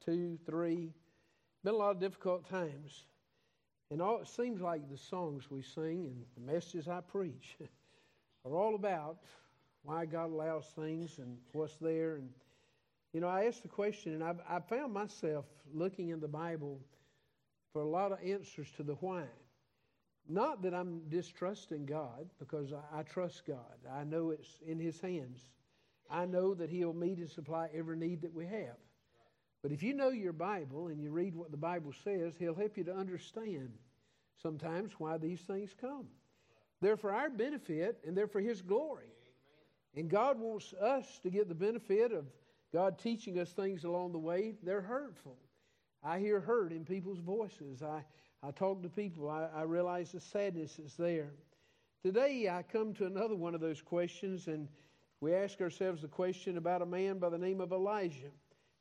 2, 3. Been a lot of difficult times. And it seems like the songs we sing and the messages I preach are all about why God allows things and what's there. And, I asked the question, and I found myself looking in the Bible for a lot of answers to the why. Not that I'm distrusting God, because I trust God. I know it's in His hands. I know that He'll meet and supply every need that we have. But if you know your Bible and you read what the Bible says, He'll help you to understand sometimes why these things come. They're for our benefit and they're for His glory. And God wants us to get the benefit of God teaching us things along the way. They're hurtful. I hear hurt in people's voices. I talk to people. I realize the sadness that's there. Today I come to another one of those questions, and we ask ourselves the question about a man by the name of Elijah.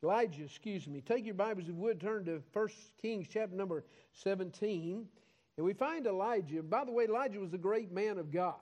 Take your Bibles, if you would, turn to 1 Kings chapter number 17. And we find Elijah. By the way, Elijah was a great man of God.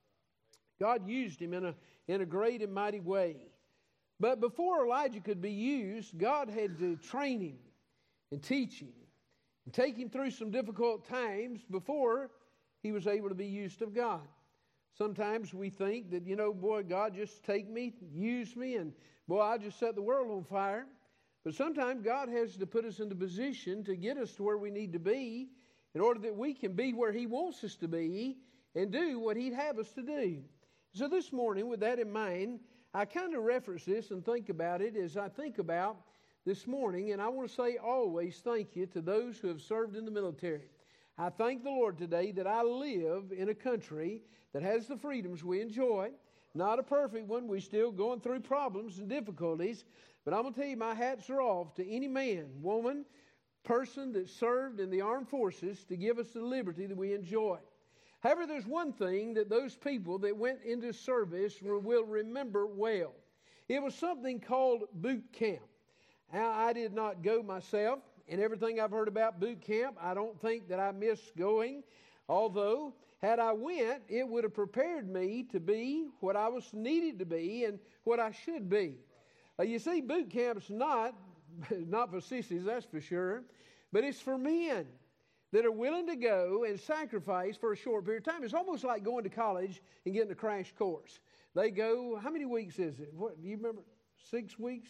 God used him in a great and mighty way. But before Elijah could be used, God had to train him and teach him and take him through some difficult times before he was able to be used of God. Sometimes we think that, God, just take me, use me, and I'll just set the world on fire. But sometimes God has to put us in the position to get us to where we need to be in order that we can be where He wants us to be and do what He'd have us to do. So this morning, with that in mind, I kind of reference this and think about it as I think about this morning. And I want to say always thank you to those who have served in the military. I thank the Lord today that I live in a country that has the freedoms we enjoy. Not a perfect one. We're still going through problems and difficulties. But I'm going to tell you, my hats are off to any man, woman, person that served in the armed forces to give us the liberty that we enjoy. However, there's one thing that those people that went into service will remember well. It was something called boot camp. Now, I did not go myself, and everything I've heard about boot camp, I don't think that I missed going. Although, had I went, it would have prepared me to be what I was needed to be and what I should be. You see, boot camp's not for sissies, that's for sure, but it's for men that are willing to go and sacrifice for a short period of time. It's almost like going to college and getting a crash course. They go, how many weeks is it? What do you remember? 6 weeks?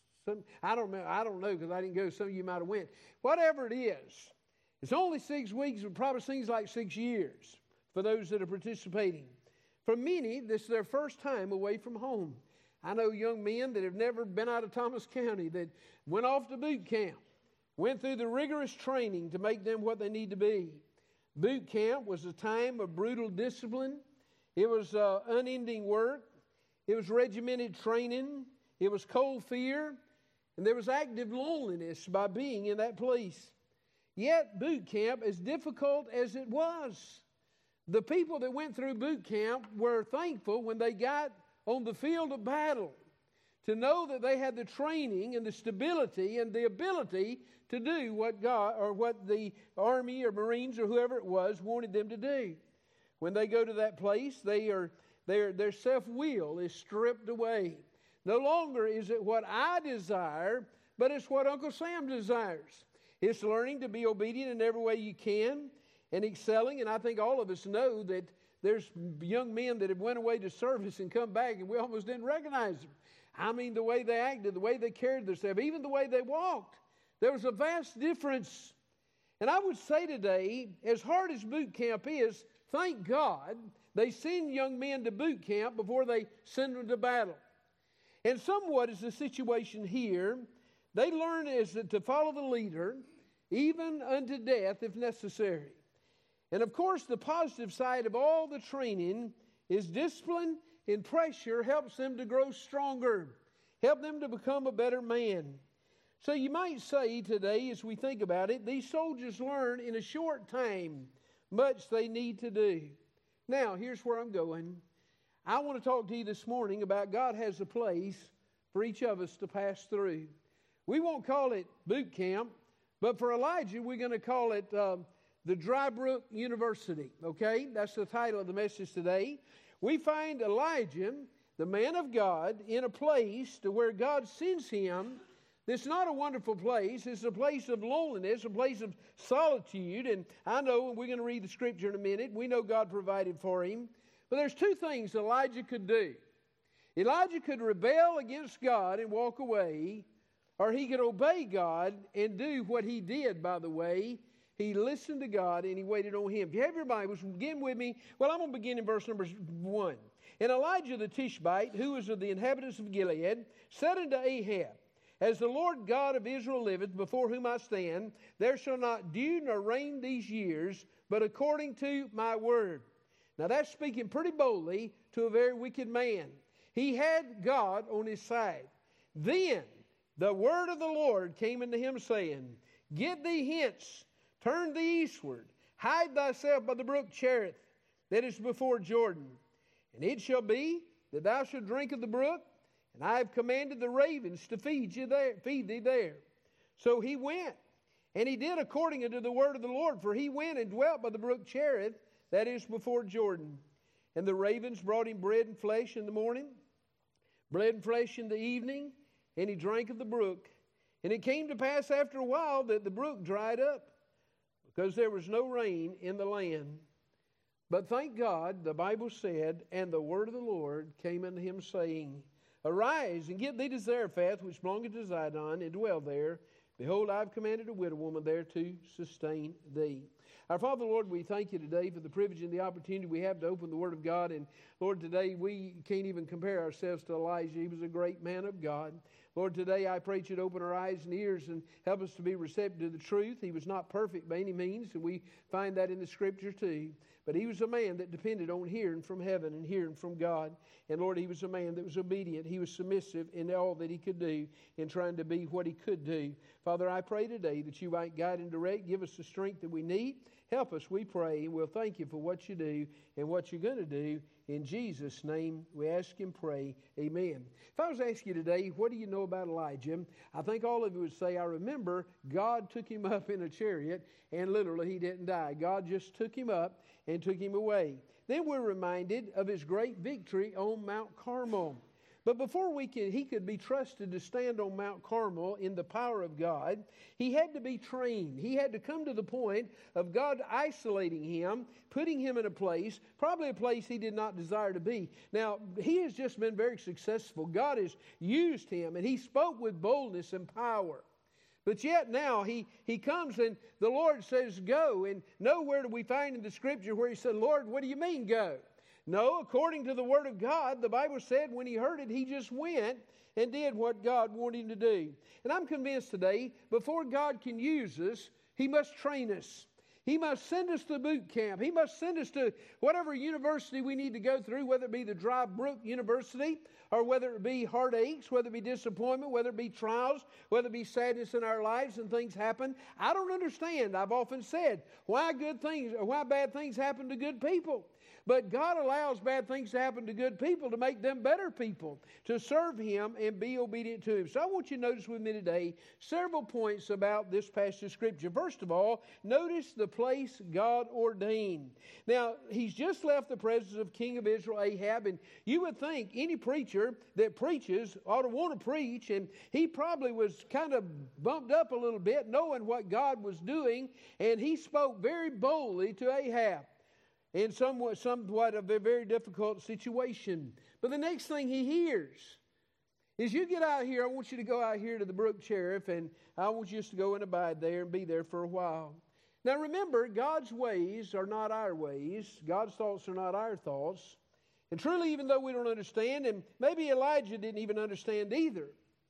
I don't know because I didn't go. Some of you might have went. Whatever it is, it's only 6 weeks. It probably seems like 6 years for those that are participating. For many, this is their first time away from home. I know young men that have never been out of Thomas County that went off to boot camp, went through the rigorous training to make them what they need to be. Boot camp was a time of brutal discipline. It was unending work. It was regimented training. It was cold fear. And there was active loneliness by being in that place. Yet boot camp, as difficult as it was, the people that went through boot camp were thankful when they got on the field of battle to know that they had the training and the stability and the ability to do what God or what the Army or Marines or whoever it was wanted them to do. When they go to that place, their self-will is stripped away. No longer is it what I desire, but it's what Uncle Sam desires. It's learning to be obedient in every way you can and excelling. And I think all of us know that there's young men that have went away to service and come back and we almost didn't recognize them. I mean, the way they acted, the way they carried themselves, even the way they walked. There was a vast difference. And I would say today, as hard as boot camp is, thank God they send young men to boot camp before they send them to battle. And somewhat is the situation here. They learn to follow the leader, even unto death if necessary. And of course, the positive side of all the training is discipline and pressure helps them to grow stronger, help them to become a better man. So you might say today, as we think about it, these soldiers learn in a short time much they need to do. Now, here's where I'm going. I want to talk to you this morning about God has a place for each of us to pass through. We won't call it boot camp, but for Elijah, we're going to call it the Dry Brook University. Okay, that's the title of the message today. We find Elijah, the man of God, in a place to where God sends him It's not a wonderful place. It's a place of loneliness, a place of solitude. And I know, and we're going to read the scripture in a minute, we know God provided for him. But there's two things Elijah could do. Elijah could rebel against God and walk away, or he could obey God and do what he did, by the way. He listened to God and he waited on him. If you have your Bibles, begin with me. Well, I'm going to begin in verse number 1. And Elijah the Tishbite, who was of the inhabitants of Gilead, said unto Ahab, As the Lord God of Israel liveth, before whom I stand, there shall not dew nor rain these years, but according to my word. Now that's speaking pretty boldly to a very wicked man. He had God on his side. Then the word of the Lord came unto him, saying, Get thee hence, turn thee eastward, hide thyself by the brook Cherith, that is before Jordan. And it shall be that thou shalt drink of the brook, and I have commanded the ravens to feed thee there. So he went, and he did according unto the word of the Lord, for he went and dwelt by the brook Cherith, that is before Jordan. And the ravens brought him bread and flesh in the morning, bread and flesh in the evening, and he drank of the brook. And it came to pass after a while that the brook dried up, because there was no rain in the land. But thank God, the Bible said, and the word of the Lord came unto him, saying, Arise, and get thee to Zarephath, which belongeth to Zidon, and dwell there. Behold, I have commanded a widow woman there to sustain thee. Our Father, Lord, we thank you today for the privilege and the opportunity we have to open the Word of God. And Lord, today we can't even compare ourselves to Elijah. He was a great man of God. Lord, today I pray you to open our eyes and ears and help us to be receptive to the truth. He was not perfect by any means, and we find that in the Scripture too. But he was a man that depended on hearing from heaven and hearing from God. And Lord, he was a man that was obedient. He was submissive in all that he could do in trying to be what he could do. Father, I pray today that you might guide and direct, give us the strength that we need. Help us, we pray, and we'll thank you for what you do and what you're going to do. In Jesus' name, we ask and pray. Amen. If I was to ask you today, what do you know about Elijah? I think all of you would say, I remember God took him up in a chariot, and literally he didn't die. God just took him up and took him away. Then we're reminded of his great victory on Mount Carmel. But before he could be trusted to stand on Mount Carmel in the power of God, he had to be trained. He had to come to the point of God isolating him, putting him in a place, probably a place he did not desire to be. Now, he has just been very successful. God has used him, and he spoke with boldness and power. But yet now he comes and the Lord says, go. And nowhere do we find in the Scripture where he said, Lord, what do you mean go? No, according to the Word of God, the Bible said when he heard it, he just went and did what God wanted him to do. And I'm convinced today, before God can use us, he must train us. He must send us to boot camp. He must send us to whatever university we need to go through, whether it be the Dry Brook University, or whether it be heartaches, whether it be disappointment, whether it be trials, whether it be sadness in our lives and things happen. I don't understand. I've often said, why bad things happen to good people. But God allows bad things to happen to good people to make them better people, to serve him and be obedient to him. So I want you to notice with me today several points about this passage of Scripture. First of all, notice the place God ordained. Now, he's just left the presence of King of Israel, Ahab, and you would think any preacher that preaches ought to want to preach, and he probably was kind of bumped up a little bit knowing what God was doing, and he spoke very boldly to Ahab in somewhat of a very difficult situation. But the next thing he hears is, you get out here, I want you to go out here to the brook Cherith, and I want you just to go and abide there and be there for a while. Now remember, God's ways are not our ways. God's thoughts are not our thoughts. And truly, even though we don't understand, and maybe Elijah didn't even understand either,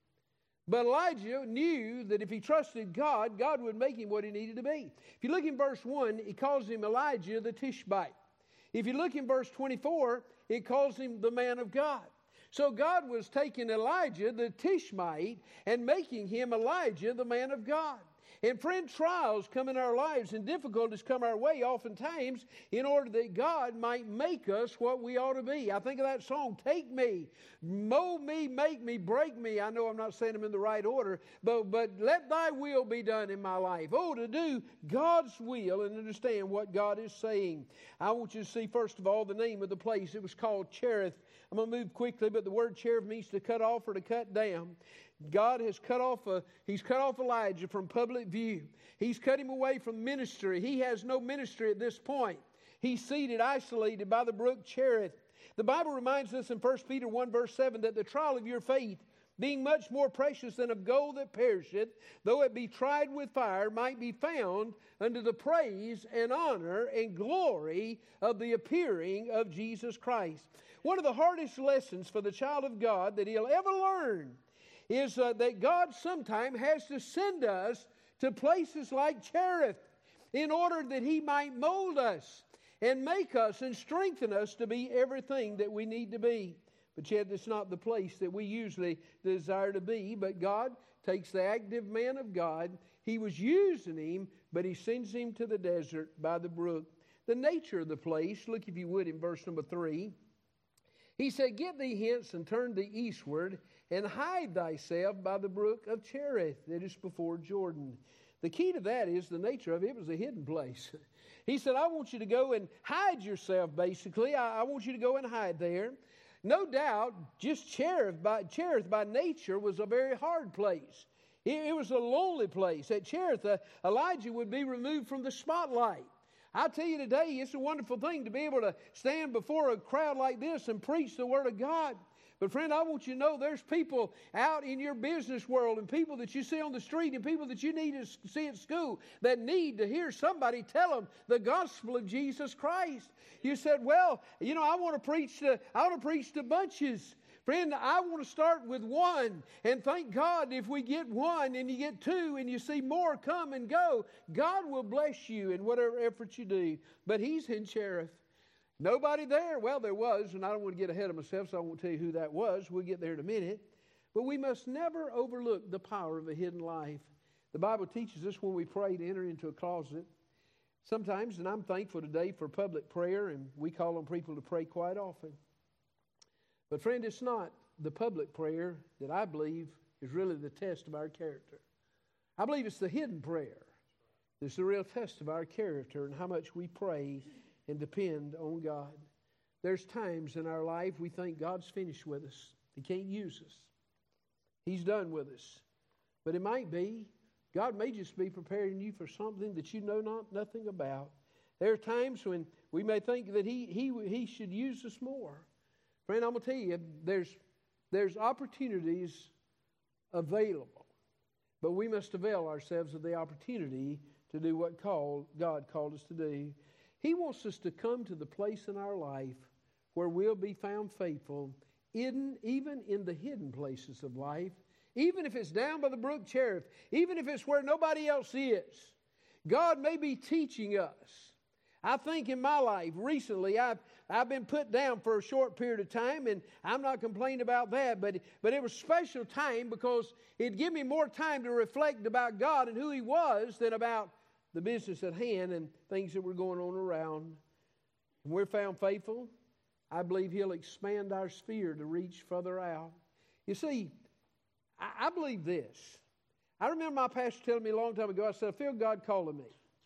but Elijah knew that if he trusted God, God would make him what he needed to be. If you look in verse 1, he calls him Elijah the Tishbite. If you look in verse 24, it calls him the man of God. So God was taking Elijah the Tishbite and making him Elijah the man of God. And friend, trials come in our lives and difficulties come our way oftentimes in order that God might make us what we ought to be. I think of that song, Take Me, Mold Me, Make Me, Break Me. I know I'm not saying them in the right order, but let thy will be done in my life. Oh, to do God's will and understand what God is saying. I want you to see, first of all, the name of the place. It was called Cherith. I'm going to move quickly, but the word Cherith means to cut off or to cut down. God has He's cut off Elijah from public view. He's cut him away from ministry. He has no ministry at this point. He's seated, isolated by the brook Cherith. The Bible reminds us in 1 Peter 1 verse 7 that the trial of your faith, being much more precious than of gold that perisheth, though it be tried with fire, might be found unto the praise and honor and glory of the appearing of Jesus Christ. One of the hardest lessons for the child of God that he'll ever learn is that God sometimes has to send us to places like Cherith in order that He might mold us and make us and strengthen us to be everything that we need to be. But yet it's not the place that we usually desire to be. But God takes the active man of God. He was using him, but He sends him to the desert by the brook. The nature of the place, look if you would in verse number 3. He said, Get thee hence and turn thee eastward, and hide thyself by the brook of Cherith that is before Jordan. The key to that is the nature of it. It was a hidden place. He said, I want you to go and hide yourself, basically. I want you to go and hide there. No doubt, just Cherith by nature was a very hard place. It was a lonely place. At Cherith, Elijah would be removed from the spotlight. I tell you today, it's a wonderful thing to be able to stand before a crowd like this and preach the Word of God. But friend, I want you to know there's people out in your business world and people that you see on the street and people that you need to see at school that need to hear somebody tell them the gospel of Jesus Christ. You said, well, I want to preach to bunches. Friend, I want to start with one, and thank God if we get one and you get two and you see more come and go, God will bless you in whatever effort you do. But He's in Cherith. Nobody there. Well, there was, and I don't want to get ahead of myself, so I won't tell you who that was. We'll get there in a minute. But we must never overlook the power of a hidden life. The Bible teaches us when we pray to enter into a closet. Sometimes, and I'm thankful today for public prayer, and we call on people to pray quite often. But friend, it's not the public prayer that I believe is really the test of our character. I believe it's the hidden prayer that's the real test of our character and how much we pray and depend on God. There's times in our life we think God's finished with us. He can't use us. He's done with us. But it might be, God may just be preparing you for something that you know nothing about. There are times when we may think that He should use us more. Friend, I'm going to tell you, there's opportunities available. But we must avail ourselves of the opportunity to do what God called us to do. He wants us to come to the place in our life where we'll be found faithful, even in the hidden places of life, even if it's down by the brook Cherith, even if it's where nobody else is. God may be teaching us. I think in my life recently, I've been put down for a short period of time, and I'm not complaining about that, but it was special time because it gave me more time to reflect about God and who He was than about the business at hand and things that were going on around. When we're found faithful, I believe He'll expand our sphere to reach further out. You see, I believe this. I remember my pastor telling me a long time ago, I said, I feel God calling me.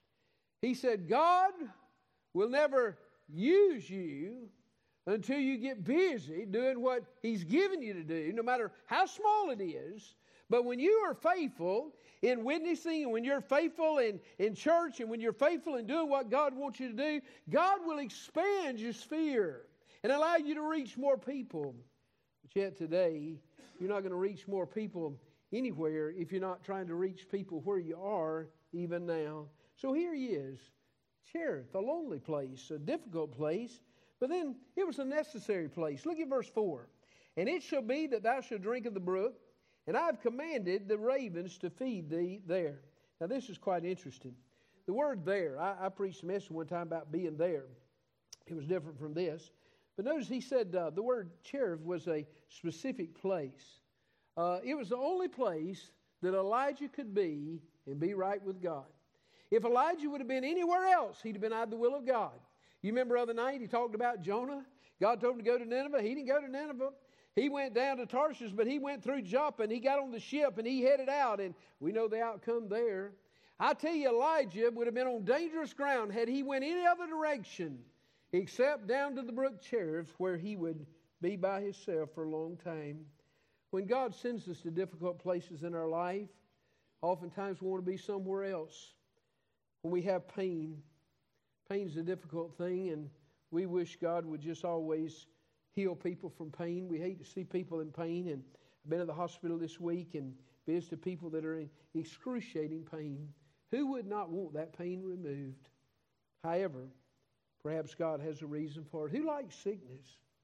He said, God will never use you until you get busy doing what He's given you to do, no matter how small it is. But when you are faithful in witnessing, and when you're faithful in church, and when you're faithful in doing what God wants you to do, God will expand your sphere and allow you to reach more people. But yet today, you're not going to reach more people anywhere if you're not trying to reach people where you are even now. So here He is, Cherith, a lonely place, a difficult place, but then it was a necessary place. Look at verse 4. And it shall be that thou shalt drink of the brook, and I have commanded the ravens to feed thee there. Now this is quite interesting. The word there, I preached a message one time about being there. It was different from this. But notice he said the word Cherith was a specific place. It was the only place that Elijah could be and be right with God. If Elijah would have been anywhere else, he'd have been out of the will of God. You remember the other night he talked about Jonah? God told him to go to Nineveh. He didn't go to Nineveh. He went down to Tarshish, but he went through Joppa, and he got on the ship, and he headed out, and we know the outcome there. I tell you, Elijah would have been on dangerous ground had he went any other direction except down to the brook Cherith, where he would be by himself for a long time. When God sends us to difficult places in our life, oftentimes we want to be somewhere else. When we have pain, pain is a difficult thing, and we wish God would just always heal people from pain. We hate to see people in pain, and I've been at the hospital this week and visited people that are in excruciating pain. Who would not want that pain removed? However, perhaps God has a reason for it. Who likes sickness?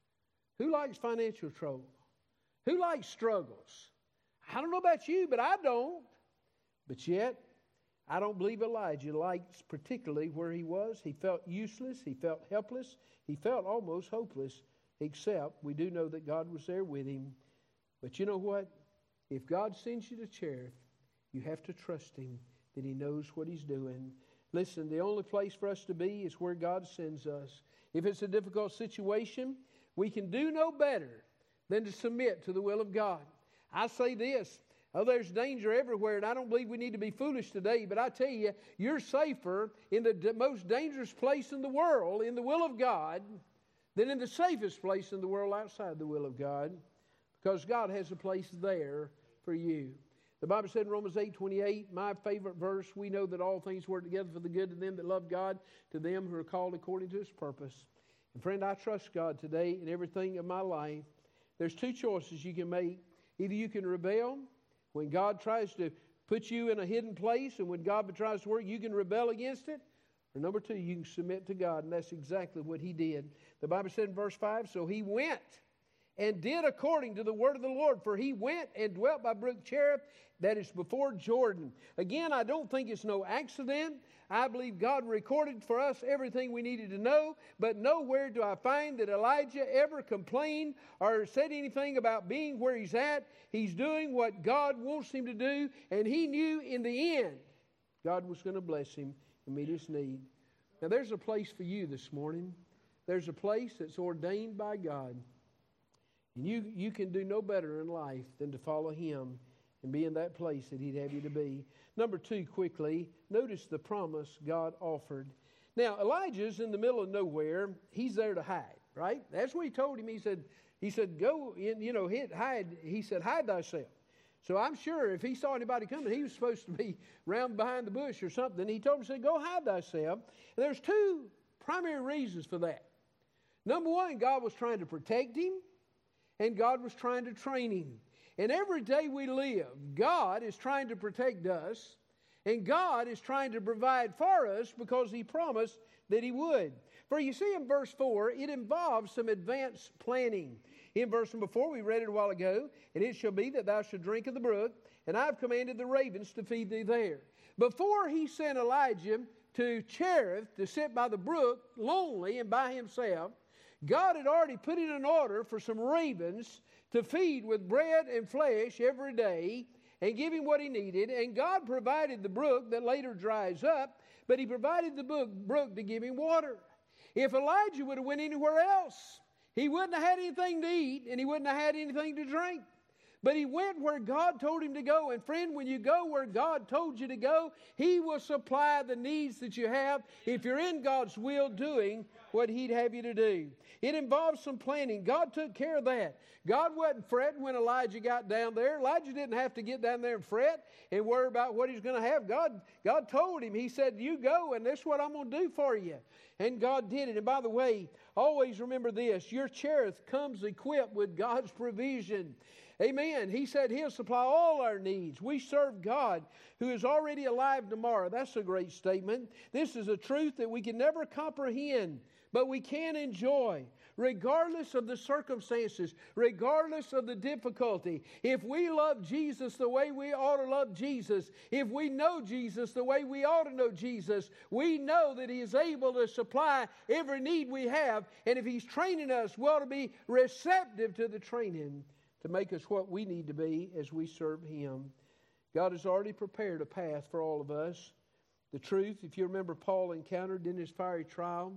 Who likes financial trouble? Who likes struggles? I don't know about you, but I don't. But yet, I don't believe Elijah likes particularly where he was. He felt useless. He felt helpless. He felt almost hopeless, except we do know that God was there with him. But you know what? If God sends you to Cherith, you have to trust him that he knows what he's doing. Listen, the only place for us to be is where God sends us. If it's a difficult situation, we can do no better than to submit to the will of God. I say this, there's danger everywhere, and I don't believe we need to be foolish today, but I tell you, you're safer in the most dangerous place in the world, in the will of God, than in the safest place in the world outside the will of God, because God has a place there for you. The Bible said in Romans 8:28, my favorite verse, we know that all things work together for the good to them that love God, to them who are called according to his purpose. And friend, I trust God today in everything of my life. There's two choices you can make. Either you can rebel when God tries to put you in a hidden place, and when God tries to work, you can rebel against it. Or number two, you can submit to God, and that's exactly what he did. The Bible said in verse 5, so he went and did according to the word of the Lord, for he went and dwelt by brook Cherith, that is before Jordan. Again, I don't think it's no accident. I believe God recorded for us everything we needed to know, but nowhere do I find that Elijah ever complained or said anything about being where he's at. He's doing what God wants him to do, and he knew in the end God was going to bless him and meet his need. Now, there's a place for you this morning. There's a place that's ordained by God. And you can do no better in life than to follow him and be in that place that he'd have you to be. Number two, quickly, notice the promise God offered. Now, Elijah's in the middle of nowhere. He's there to hide, right? That's what he told him. He said, go in, hide. He said, hide thyself. So I'm sure if he saw anybody coming, he was supposed to be round behind the bush or something. He told him, said, go hide thyself. And there's two primary reasons for that. Number one, God was trying to protect him, and God was trying to train him. And every day we live, God is trying to protect us, and God is trying to provide for us because he promised that he would. For you see in verse 4, it involves some advanced planning. In verse number 4, we read it a while ago, and it shall be that thou shalt drink of the brook, and I have commanded the ravens to feed thee there. Before he sent Elijah to Cherith to sit by the brook, lonely and by himself, God had already put in an order for some ravens to feed with bread and flesh every day and give him what he needed. And God provided the brook that later dries up, but he provided the brook to give him water. If Elijah would have went anywhere else, he wouldn't have had anything to eat and he wouldn't have had anything to drink. But he went where God told him to go. And friend, when you go where God told you to go, he will supply the needs that you have if you're in God's will doing what he'd have you to do. It involves some planning. God took care of that. God wasn't fretting when Elijah got down there. Elijah didn't have to get down there and fret and worry about what he's going to have. God told him. He said, you go, and this is what I'm going to do for you. And God did it. And by the way, always remember this. Your Cherith comes equipped with God's provision. Amen. He said he'll supply all our needs. We serve God who is already alive tomorrow. That's a great statement. This is a truth that we can never comprehend, but we can enjoy, regardless of the circumstances, regardless of the difficulty. If we love Jesus the way we ought to love Jesus, if we know Jesus the way we ought to know Jesus, we know that he is able to supply every need we have. And if he's training us, we ought to be receptive to the training to make us what we need to be as we serve him. God has already prepared a path for all of us. The truth, if you remember, Paul encountered in his fiery trial.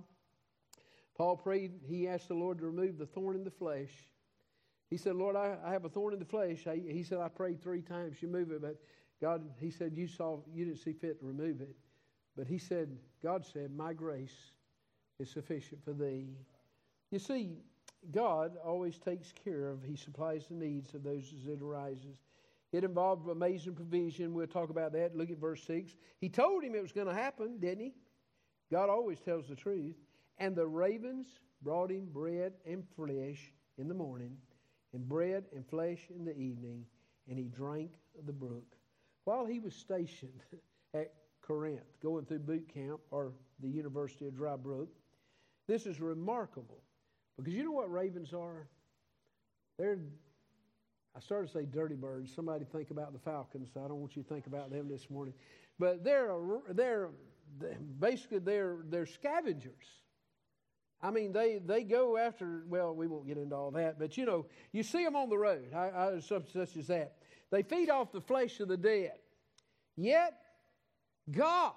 Paul prayed, he asked the Lord to remove the thorn in the flesh. He said, Lord, I have a thorn in the flesh. He said, I prayed 3 times, you move it. But God, he said, you didn't see fit to remove it. But he said, God said, my grace is sufficient for thee. You see, God always takes care of, He supplies the needs of those as it arises. It involved amazing provision. We'll talk about that. Look at verse 6. He told him it was going to happen, didn't He? God always tells the truth. And the ravens brought him bread and flesh in the morning, and bread and flesh in the evening, and he drank of the brook. While he was stationed at Corinth, going through boot camp or the University of Dry Brook, this is remarkable. Because you know what ravens are? I started to say dirty birds. Somebody think about the falcons. So I don't want you to think about them this morning. But they're scavengers. I mean, they go after, well, we won't get into all that, but you see them on the road, such as that. They feed off the flesh of the dead. Yet, God.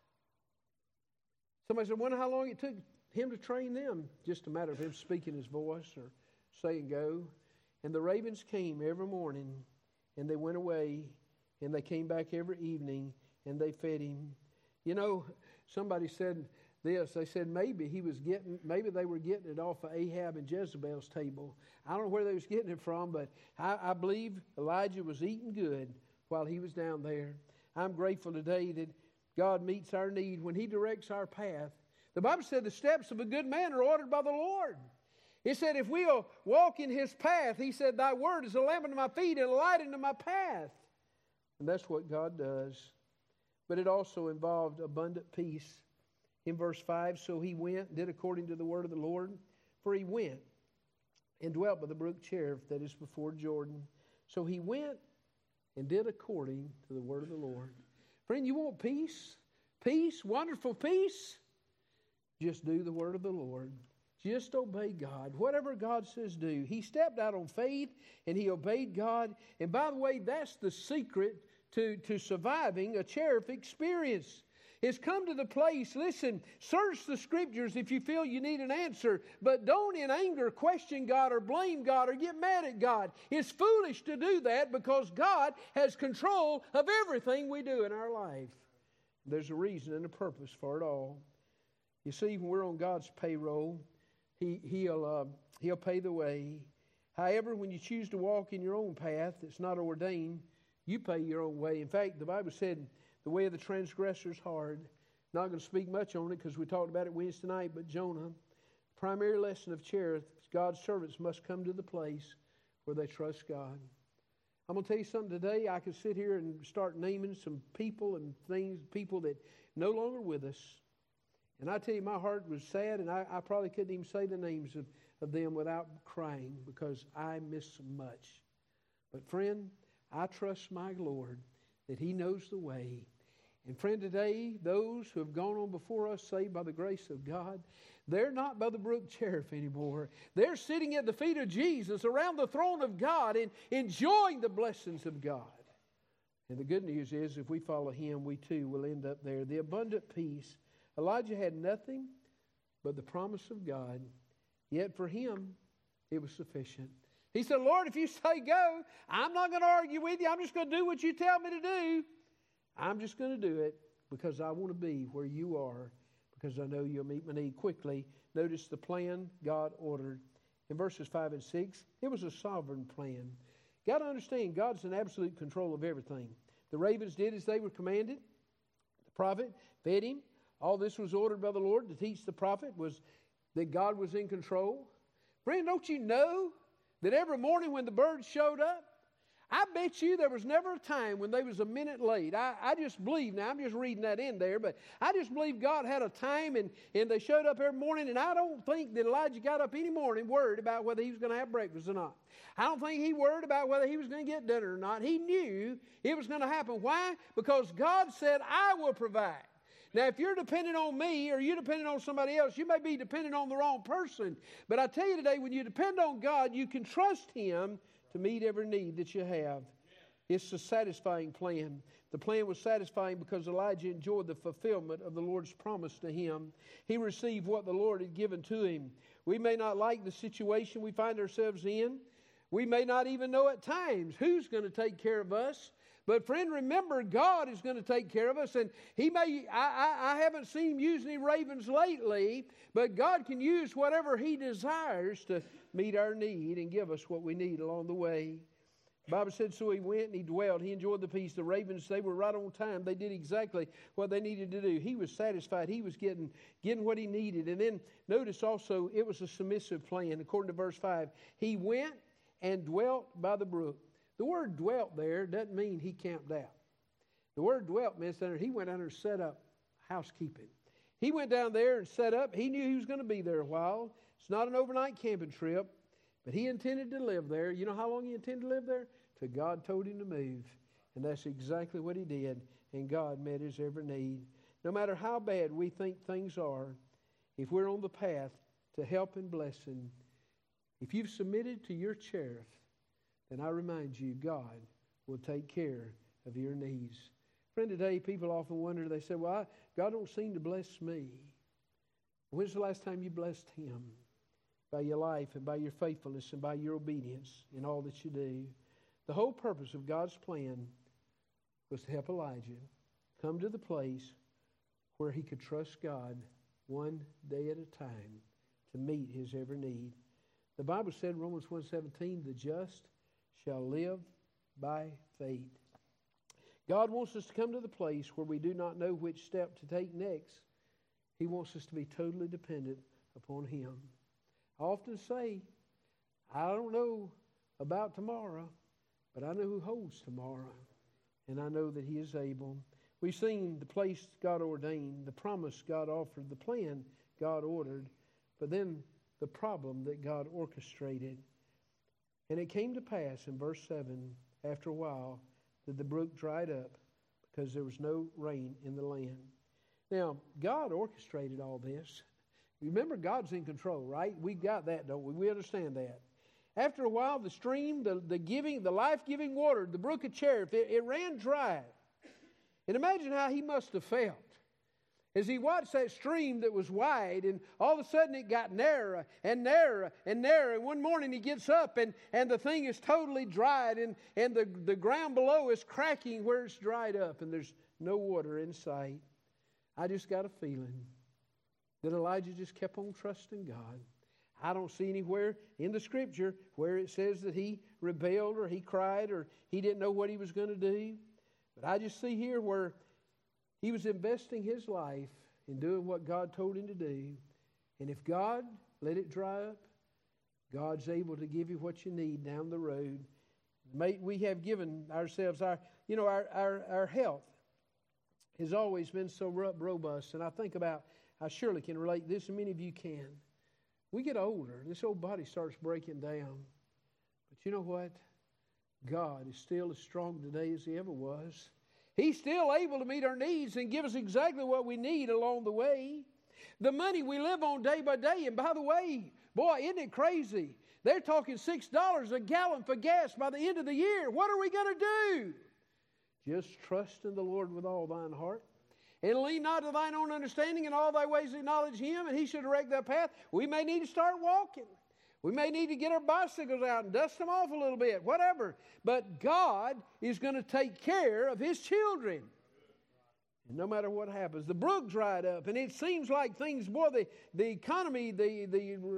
Somebody said, wonder how long it took Him to train them. Just a matter of Him speaking His voice or saying go. And the ravens came every morning, and they went away, and they came back every evening, and they fed Him. Somebody said this. They said maybe they were getting it off of Ahab and Jezebel's table. I don't know where they was getting it from, but I believe Elijah was eating good while he was down there. I'm grateful today that God meets our need when He directs our path. The Bible said the steps of a good man are ordered by the Lord. It said if we'll walk in His path, He said, Thy word is a lamp unto my feet and a light unto my path. And that's what God does. But it also involved abundant peace. In verse 5, so he went and did according to the word of the Lord. For he went and dwelt by the brook Cherith that is before Jordan. So he went and did according to the word of the Lord. Friend, you want peace? Peace, wonderful peace? Just do the word of the Lord. Just obey God. Whatever God says do. He stepped out on faith and he obeyed God. And by the way, that's the secret to surviving a Cherith experience. It's come to the place, listen, search the Scriptures if you feel you need an answer, but don't in anger question God or blame God or get mad at God. It's foolish to do that because God has control of everything we do in our life. There's a reason and a purpose for it all. You see, when we're on God's payroll, He'll pay the way. However, when you choose to walk in your own path that's not ordained, you pay your own way. In fact, the Bible said, the way of the transgressor is hard. Not going to speak much on it because we talked about it Wednesday night, but Jonah, primary lesson of Cherith, God's servants must come to the place where they trust God. I'm going to tell you something today. I could sit here and start naming some people and things, people that no longer with us. And I tell you, my heart was sad, and I probably couldn't even say the names of them without crying because I miss them much. But friend, I trust my Lord that He knows the way. And friend, today, those who have gone on before us, saved by the grace of God, they're not by the brook Cherith anymore. They're sitting at the feet of Jesus around the throne of God and enjoying the blessings of God. And the good news is, if we follow Him, we too will end up there. The abundant peace. Elijah had nothing but the promise of God. Yet for him, it was sufficient. He said, Lord, if you say go, I'm not going to argue with you. I'm just going to do what you tell me to do. I'm just going to do it because I want to be where you are, because I know you'll meet my need quickly. Notice the plan God ordered. In verses 5 and 6, it was a sovereign plan. Got to understand, God's in absolute control of everything. The ravens did as they were commanded. The prophet fed him. All this was ordered by the Lord to teach the prophet was that God was in control. Friend, don't you know that every morning when the birds showed up, I bet you there was never a time when they was a minute late. I just believe, now I'm just reading that in there, but I just believe God had a time and they showed up every morning, and I don't think that Elijah got up any morning worried about whether he was going to have breakfast or not. I don't think he worried about whether he was going to get dinner or not. He knew it was going to happen. Why? Because God said, I will provide. Now, if you're dependent on me or you're dependent on somebody else, you may be dependent on the wrong person. But I tell you today, when you depend on God, you can trust Him to meet every need that you have. It's a satisfying plan. The plan was satisfying because Elijah enjoyed the fulfillment of the Lord's promise to him. He received what the Lord had given to him. We may not like the situation we find ourselves in. We may not even know at times who's going to take care of us. But friend, remember, God is going to take care of us. And He may, I haven't seen Him use any ravens lately, but God can use whatever He desires to meet our need and give us what we need along the way. The Bible said, so He went and He dwelt. He enjoyed the peace. The ravens, they were right on time. They did exactly what they needed to do. He was satisfied. He was getting what He needed. And then notice also, it was a submissive plan. According to verse 5, He went and dwelt by the brook. The word dwelt there doesn't mean He camped out. The word dwelt means that He went down there and set up housekeeping. He went down there and set up. He knew He was going to be there a while. It's not an overnight camping trip, but He intended to live there. You know how long He intended to live there? Till God told Him to move. And that's exactly what He did. And God met His every need. No matter how bad we think things are, if we're on the path to help and blessing, if you've submitted to your sheriff, then I remind you, God will take care of your needs. Friend, today people often wonder, they say, well, God don't seem to bless me. When's the last time you blessed Him? By your life and by your faithfulness and by your obedience in all that you do. The whole purpose of God's plan was to help Elijah come to the place where he could trust God one day at a time to meet his every need. The Bible said in Romans 1:17, the just shall live by faith. God wants us to come to the place where we do not know which step to take next. He wants us to be totally dependent upon Him. I often say, I don't know about tomorrow, but I know who holds tomorrow. And I know that He is able. We've seen the place God ordained, the promise God offered, the plan God ordered, but then the problem that God orchestrated. And it came to pass in verse 7, after a while, that the brook dried up because there was no rain in the land. Now, God orchestrated all this. Remember, God's in control, right? We got that, don't we? We understand that. After a while, the stream, the life-giving water, the brook of Cherith, it ran dry. And imagine how he must have felt as he watched that stream that was wide, and all of a sudden it got narrower and narrower and narrower. And one morning he gets up and the thing is totally dried, and the ground below is cracking where it's dried up, and there's no water in sight. I just got a feeling that Elijah just kept on trusting God. I don't see anywhere in the Scripture where it says that he rebelled or he cried or he didn't know what he was going to do. But I just see here where he was investing his life in doing what God told him to do. And if God let it dry up, God's able to give you what you need down the road. We have given ourselves our health has always been so robust. And I think about, I surely can relate this, and many of you can. We get older, this old body starts breaking down. But you know what? God is still as strong today as He ever was. He's still able to meet our needs and give us exactly what we need along the way. The money we live on day by day, and by the way, boy, isn't it crazy? They're talking $6 a gallon for gas by the end of the year. What are we going to do? Just trust in the Lord with all thine heart. And lean not to thine own understanding, in all thy ways acknowledge Him, and He shall direct thy path. We may need to start walking. We may need to get our bicycles out and dust them off a little bit, whatever. But God is going to take care of His children. And no matter what happens, the brook dried up, and it seems like things, boy, the economy, the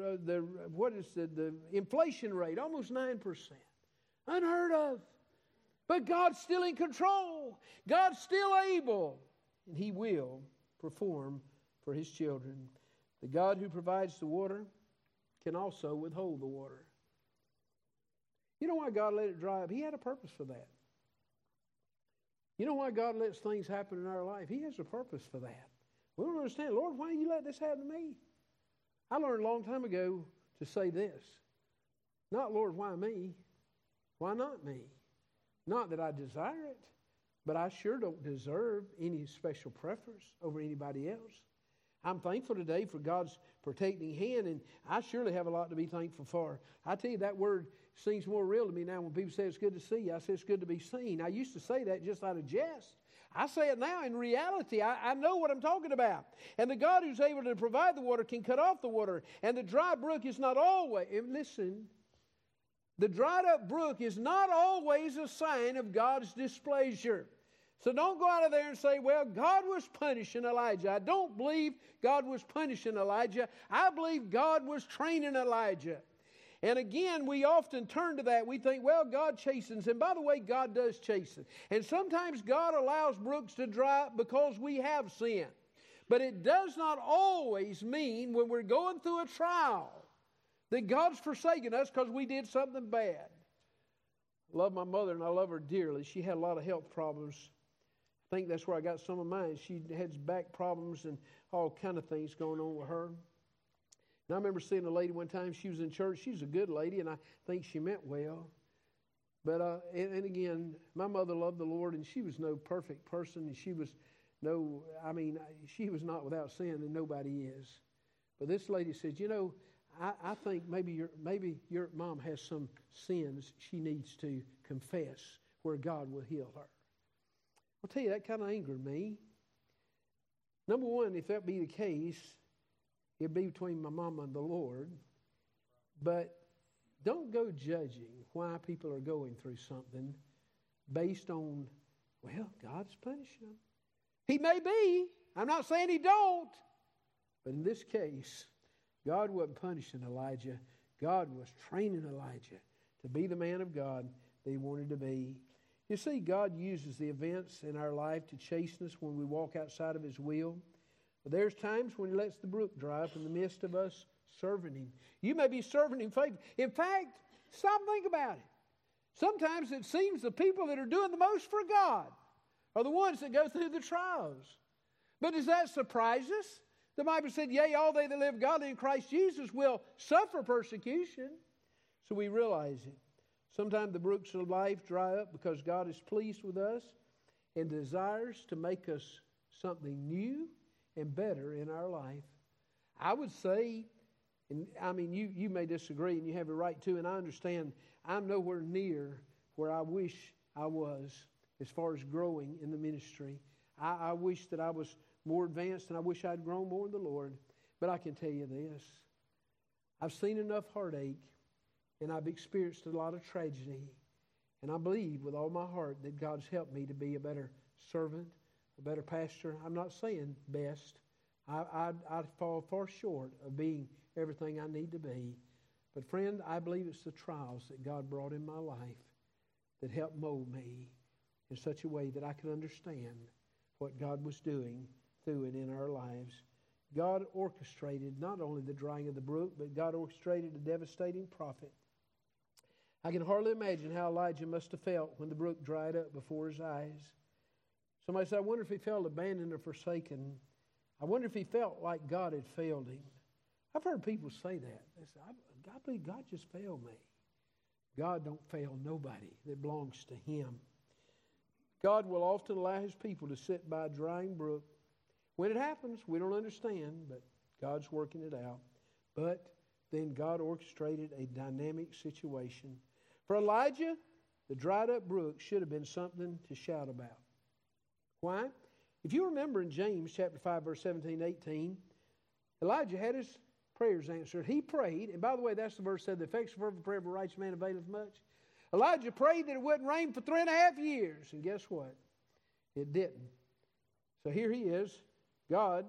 inflation rate, almost 9%. Unheard of. But God's still in control. God's still able. And He will perform for His children. The God who provides the water can also withhold the water. You know why God let it dry up? He had a purpose for that. You know why God lets things happen in our life? He has a purpose for that. We don't understand, Lord, why you let this happen to me? I learned a long time ago to say this. Not, Lord, why me? Why not me? Not that I desire it, but I sure don't deserve any special preference over anybody else. I'm thankful today for God's protecting hand, and I surely have a lot to be thankful for. I tell you, that word seems more real to me now when people say it's good to see you. I say it's good to be seen. I used to say that just out of jest. I say it now in reality. I know what I'm talking about. And the God who's able to provide the water can cut off the water, and the dry brook is not always. And listen, The dried up brook is not always a sign of God's displeasure. So don't go out of there and say, well, God was punishing Elijah. I don't believe God was punishing Elijah. I believe God was training Elijah. And again, we often turn to that. We think, well, God chastens. And by the way, God does chasten. And sometimes God allows brooks to dry up because we have sinned. But it does not always mean when we're going through a trial that God's forsaken us because we did something bad. I love my mother and I love her dearly. She had a lot of health problems. I think that's where I got some of mine. She had back problems and all kind of things going on with her. And I remember seeing a lady one time. She was in church. She was a good lady, and I think she meant well. But and again, my mother loved the Lord, and she was no perfect person, and she was she was not without sin, and nobody is. But this lady said, you know, I think maybe your mom has some sins she needs to confess where God will heal her. I'll tell you, that kind of angered me. Number one, if that be the case, it'd be between my mama and the Lord. But don't go judging why people are going through something based on, well, God's punishing them. He may be. I'm not saying He don't. But in this case, God wasn't punishing Elijah. God was training Elijah to be the man of God that He wanted to be. You see, God uses the events in our life to chasten us when we walk outside of His will. But there's times when He lets the brook dry up in the midst of us serving Him. You may be serving Him faithfully. In fact, stop and think about it. Sometimes it seems the people that are doing the most for God are the ones that go through the trials. But does that surprise us? The Bible said, yea, all they that live godly in Christ Jesus will suffer persecution. So we realize it. Sometimes the brooks of life dry up because God is pleased with us and desires to make us something new and better in our life. I would say, and I mean, you may disagree and you have a right to, and I understand I'm nowhere near where I wish I was as far as growing in the ministry. I wish that I was more advanced and I wish I'd grown more in the Lord. But I can tell you this. I've seen enough heartache and I've experienced a lot of tragedy. And I believe with all my heart that God's helped me to be a better servant, a better pastor. I'm not saying best. I'd fall far short of being everything I need to be. But friend, I believe it's the trials that God brought in my life that helped mold me in such a way that I could understand what God was doing through and in our lives. God orchestrated not only the drying of the brook, but God orchestrated a devastating prophet. I can hardly imagine how Elijah must have felt when the brook dried up before his eyes. Somebody said, I wonder if he felt abandoned or forsaken. I wonder if he felt like God had failed him. I've heard people say that. They say, I believe God just failed me. God don't fail nobody that belongs to Him. God will often allow His people to sit by a drying brook. When it happens, we don't understand, but God's working it out. But then God orchestrated a dynamic situation. For Elijah, the dried up brook should have been something to shout about. Why? If you remember in James chapter 5, verse 17, 18, Elijah had his prayers answered. He prayed, and by the way, that's the verse that said, the effectual fervent prayer of a righteous man availeth much. Elijah prayed that it wouldn't rain for 3.5 years, and guess what? It didn't. So here he is, God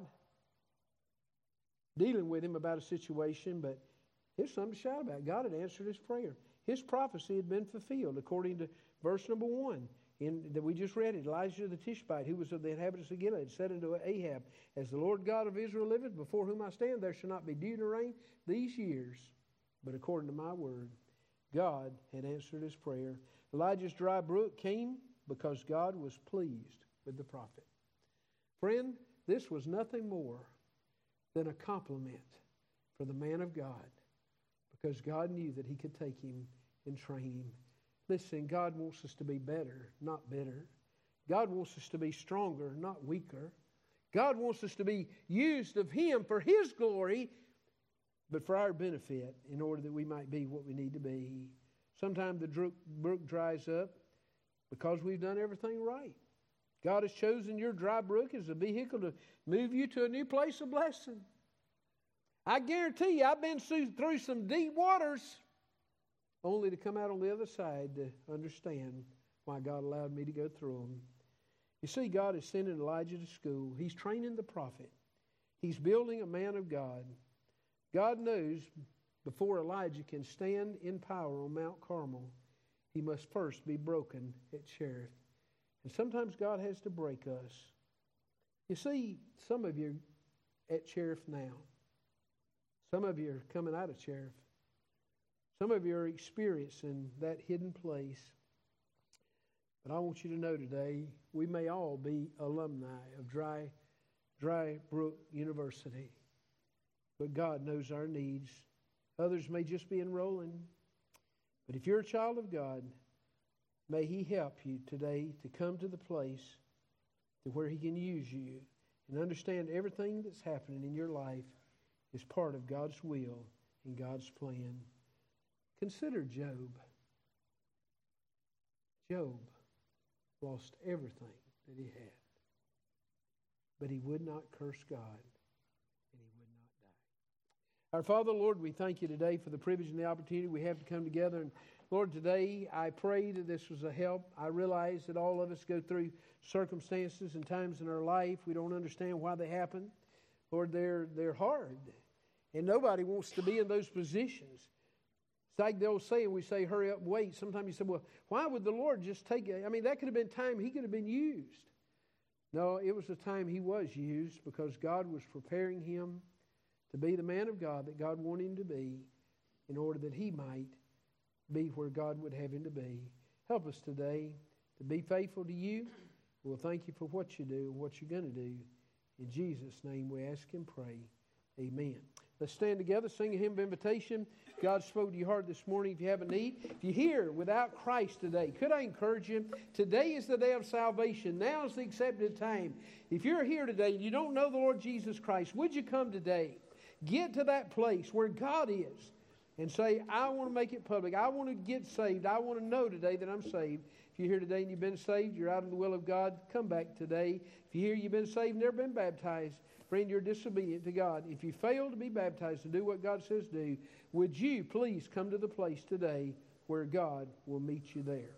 dealing with him about a situation, but here's something to shout about. God had answered his prayer. His prophecy had been fulfilled according to verse number 1 that we just read it. Elijah the Tishbite, who was of the inhabitants of Gilead, said unto Ahab, as the Lord God of Israel liveth, before whom I stand, there shall not be dew nor rain these years, but according to my word. God had answered his prayer. Elijah's dry brook came because God was pleased with the prophet. Friend, this was nothing more than a compliment for the man of God, because God knew that He could take him and train him. Listen, God wants us to be better, not bitter. God wants us to be stronger, not weaker. God wants us to be used of Him for His glory, but for our benefit, in order that we might be what we need to be. Sometimes the brook dries up because we've done everything right. God has chosen your dry brook as a vehicle to move you to a new place of blessing. I guarantee you, I've been through some deep waters. only to come out on the other side to understand why God allowed me to go through them. You see, God is sending Elijah to school. He's training the prophet. He's building a man of God. God knows before Elijah can stand in power on Mount Carmel, he must first be broken at Cherith. And sometimes God has to break us. You see, some of you are at Cherith now. Some of you are coming out of Cherith. Some of you are experiencing that hidden place. But I want you to know today, we may all be alumni of Dry Brook University. But God knows our needs. Others may just be enrolling. But if you're a child of God, may He help you today to come to the place to where He can use you and understand everything that's happening in your life is part of God's will and God's plan. Consider Job. Job lost everything that he had. But he would not curse God, and he would not die. Our Father, Lord, we thank you today for the privilege and the opportunity we have to come together. And Lord, today I pray that this was a help. I realize that all of us go through circumstances and times in our life. We don't understand why they happen. Lord, they're hard. And nobody wants to be in those positions. It's like the old saying, we say, hurry up and wait. Sometimes you say, well, why would the Lord just take it? I mean, that could have been time He could have been used. No, it was the time he was used because God was preparing him to be the man of God that God wanted him to be in order that he might be where God would have him to be. Help us today to be faithful to you. We'll thank you for what you do and what you're going to do. In Jesus' name we ask and pray. Amen. Let's stand together, sing a hymn of invitation. God spoke to your heart this morning if you have a need. If you're here without Christ today, could I encourage you? Today is the day of salvation. Now is the accepted time. If you're here today and you don't know the Lord Jesus Christ, would you come today? Get to that place where God is and say, I want to make it public. I want to get saved. I want to know today that I'm saved. If you're here today and you've been saved, you're out of the will of God, come back today. If you're here, you've been saved, never been baptized, friend, you're disobedient to God. If you fail to be baptized, to do what God says do, would you please come to the place today where God will meet you there?